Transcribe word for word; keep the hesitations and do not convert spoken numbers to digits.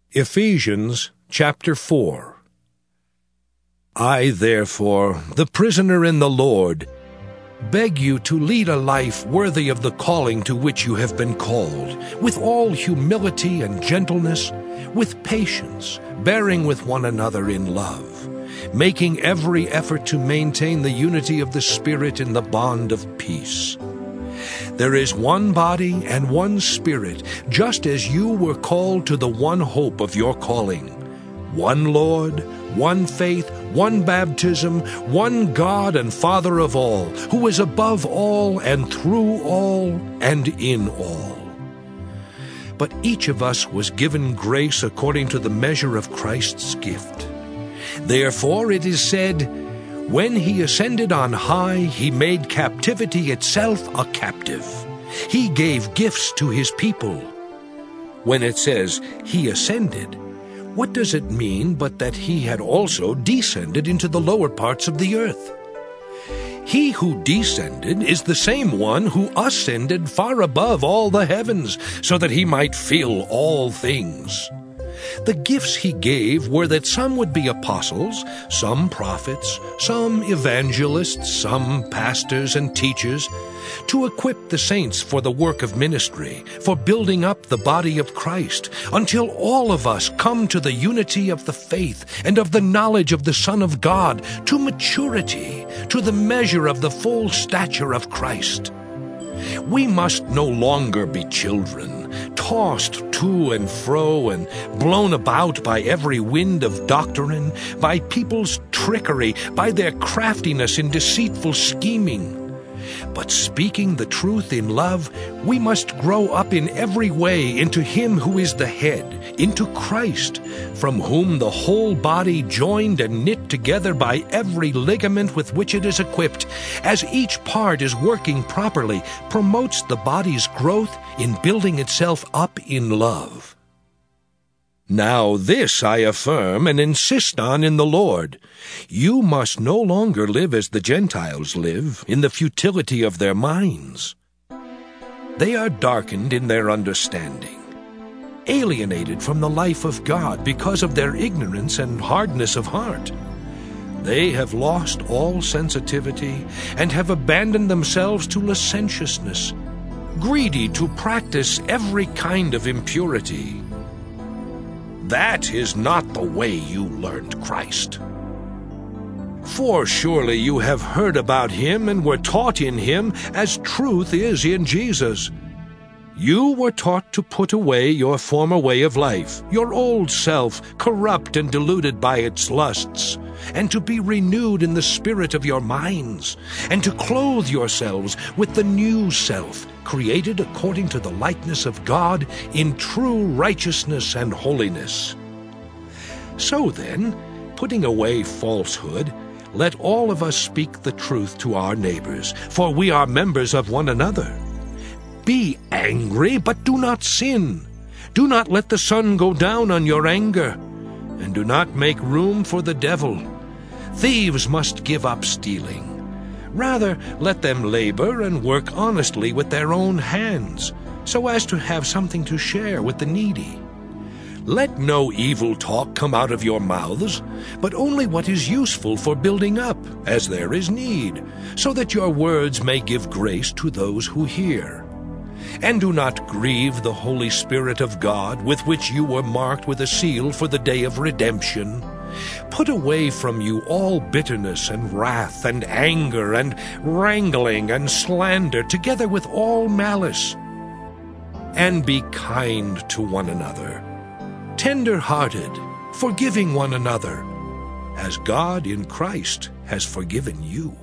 Ephesians chapter four. I, therefore, the prisoner in the Lord, beg you to lead a life worthy of the calling to which you have been called, with all humility and gentleness, with patience, bearing with one another in love, making every effort to maintain the unity of the Spirit in the bond of peace. There is one body and one Spirit, just as you were called to the one hope of your calling. One Lord, one faith, one baptism, one God and Father of all, who is above all and through all and in all. But each of us was given grace according to the measure of Christ's gift. Therefore it is said, when he ascended on high, he made captivity itself a captive. He gave gifts to his people. When it says he ascended, what does it mean but that he had also descended into the lower parts of the earth? He who descended is the same one who ascended far above all the heavens, so that he might fill all things. The gifts he gave were that some would be apostles, some prophets, some evangelists, some pastors and teachers, to equip the saints for the work of ministry, for building up the body of Christ, until all of us come to the unity of the faith and of the knowledge of the Son of God, to maturity, to the measure of the full stature of Christ. We must no longer be children, tossed to and fro and blown about by every wind of doctrine, by people's trickery, by their craftiness in deceitful scheming. But speaking the truth in love, we must grow up in every way into Him who is the head, into Christ, from whom the whole body, joined and knit together by every ligament with which it is equipped, as each part is working properly, promotes the body's growth in building itself up in love. Now this I affirm and insist on in the Lord. You must no longer live as the Gentiles live, in the futility of their minds. They are darkened in their understanding, alienated from the life of God because of their ignorance and hardness of heart. They have lost all sensitivity and have abandoned themselves to licentiousness, greedy to practice every kind of impurity. That is not the way you learned Christ. For surely you have heard about him and were taught in him, as truth is in Jesus. You were taught to put away your former way of life, your old self, corrupt and deluded by its lusts, and to be renewed in the spirit of your minds, and to clothe yourselves with the new self, created according to the likeness of God in true righteousness and holiness. So then, putting away falsehood, let all of us speak the truth to our neighbors, for we are members of one another. Be angry, but do not sin. Do not let the sun go down on your anger, and do not make room for the devil. Thieves must give up stealing. Rather, let them labor and work honestly with their own hands, so as to have something to share with the needy. Let no evil talk come out of your mouths, but only what is useful for building up, as there is need, so that your words may give grace to those who hear. And do not grieve the Holy Spirit of God, with which you were marked with a seal for the day of redemption. Put away from you all bitterness and wrath and anger and wrangling and slander, together with all malice. And be kind to one another, tender-hearted, forgiving one another, as God in Christ has forgiven you.